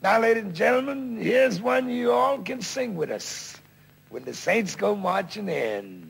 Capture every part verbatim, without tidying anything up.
Now, ladies and gentlemen, here's one you all can sing with us. When the Saints go marching in.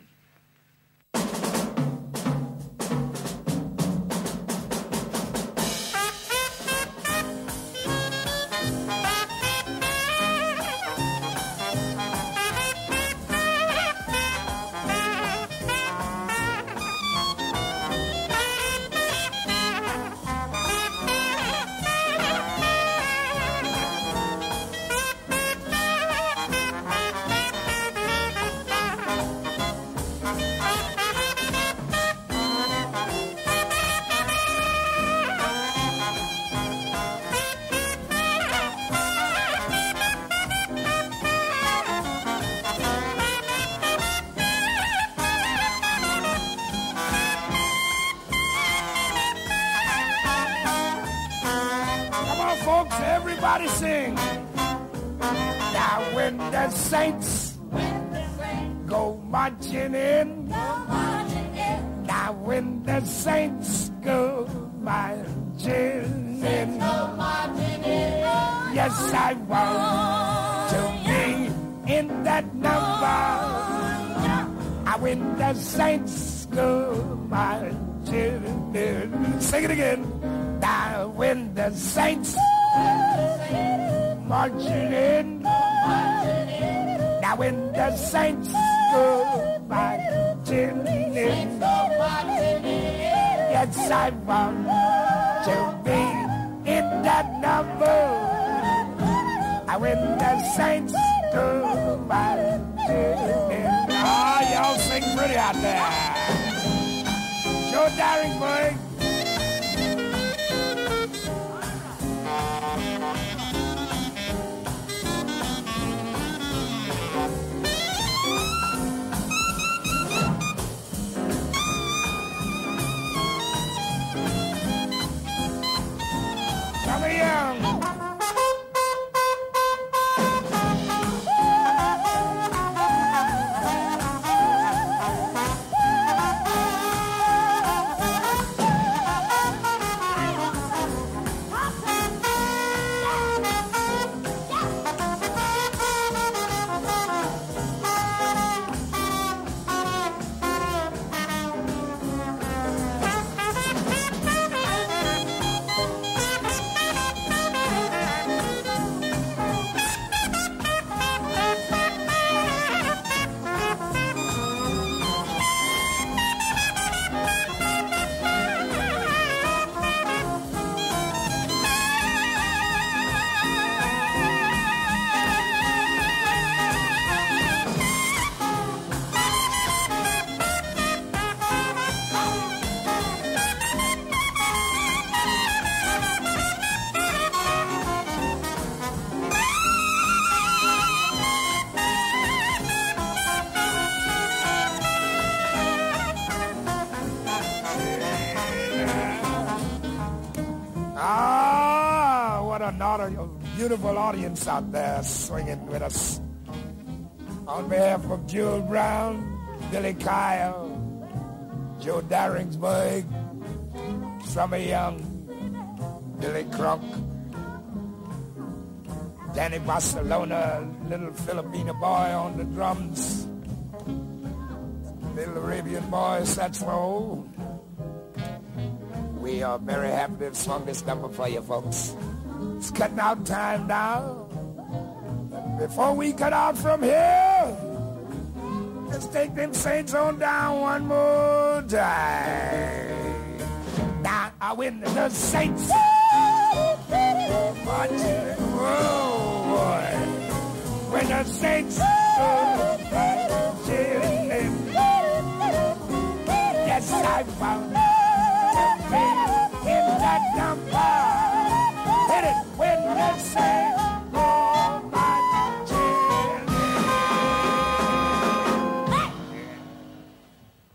Folks, everybody sing. Now when the Saints, when the Saints go marching in, go marching in. Now when the Saints go marching in, go marching in. Yes, I want to be in that number. Now when the Saints go marching in, sing it again. Now when the Saints marching in, now when the Saints go marching in, yes, I want to be in that number. Now when the Saints go marching in. Oh, y'all sing pretty out there. Joe Daringburg. Young. Ah, what a, not a beautiful audience out there swinging with us. On behalf of Jewel Brown, Billy Kyle, Joe Daringsburg, Summer Young, Billy Crunk, Danny Barcelona, little Filipino boy on the drums, little Arabian boy saxophone. We are very happy to have swung this number for you folks. It's cutting out time now. Before we cut out from here, let's take them Saints on down one more time. Now I win the Saints. Whoa, boy. When the Saints